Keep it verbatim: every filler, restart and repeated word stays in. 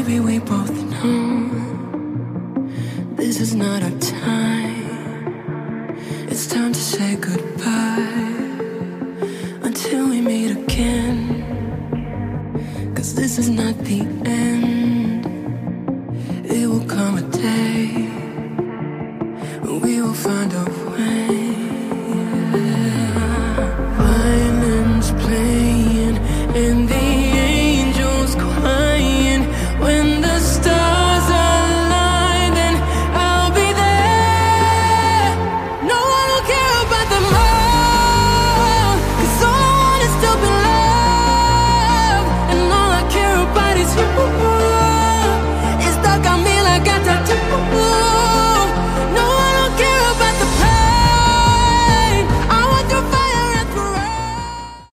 Baby, we both know this is not our time. It's time to say goodbye until we meet again. 'Cause this is not the end.